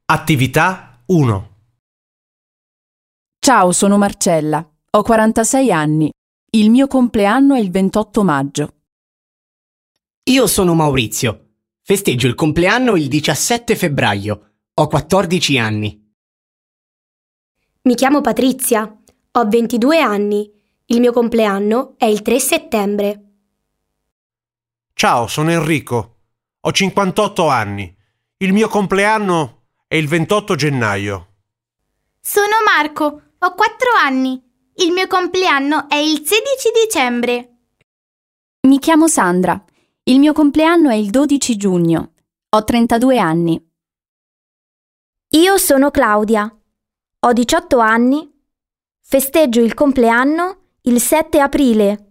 Attività 1. Ciao, sono Marcella. Ho 46 anni. Il mio compleanno è il 28 maggio. Io sono Maurizio. Festeggio il compleanno il 17 febbraio. Ho 14 anni. Mi chiamo Patrizia. Ho 22 anni. Il mio compleanno è il 3 settembre. Ciao, sono Enrico. Ho 58 anni. Il mio compleanno è il 28 gennaio. Sono Marco, ho 4 anni. Il mio compleanno è il 16 dicembre. Mi chiamo Sandra. Il mio compleanno è il 12 giugno. Ho 32 anni. Io sono Claudia. Ho 18 anni. Festeggio il compleanno il 7 aprile.